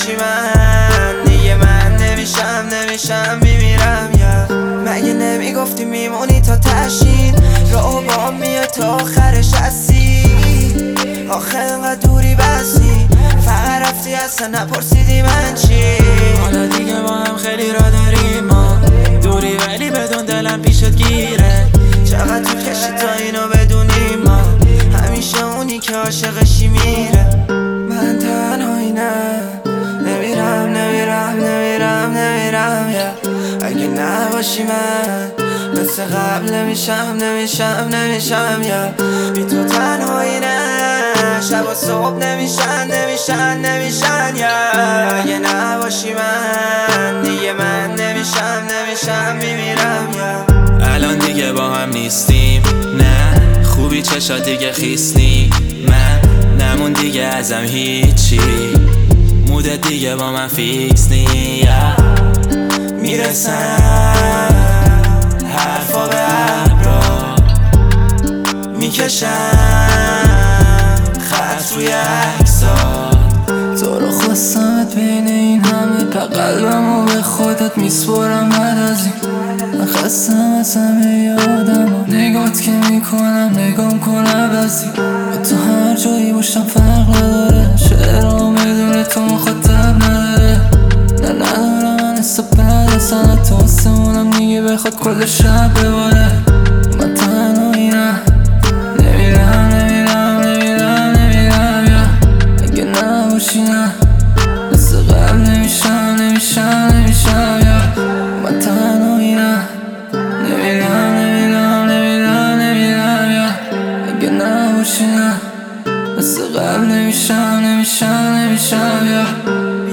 نباشی من نمیشم میمیرم یا مگه نمیگفتی میمونی تا تشین رو با میاد تا آخرش هستی آخه انقدر دوری بستی فقط رفتی اصلا نپرسیدی من چی حالا دیگه با هم خیلی را داریم ما دوری ولی بدون دلم پیشت گیره چقدر تو کشی تا اینو بدونی ما همیشه اونی که عاشقشی میره من تنهایی نمیرم یا اگه نباشی من مثل قبل نمیشم یا بی تو تنهایی شب و صبح نمیشن یا اگه نباشی من دیگه من نمیشم میمیرم یا الان دیگه با هم نیستیم نه خوبی چشات دیگه خیسنی من نمون دیگه ازم هیچی مودت دیگه با من فیکس نی میرسن حرفا به ابرا میکشن خط روی عکسات تو رو خواستمت بین این همه قلبمو به خودت میسپرم بعد از این من خستم از همه آدم نگات که میکنم نگام کن عوضی تو هر جایی باشم فرق نداره شعرام بدون تو مخاطب نداره نه ندارم من بعد اصلا تو آسمونم دیگه بخواد کل شب بباره من تنهایی نمیرم یا اگه نباشی نه مثل قبل نمیشم یا من تنهایی نمیرم یا اگه نباشی نه مثل قبل نمیشم یا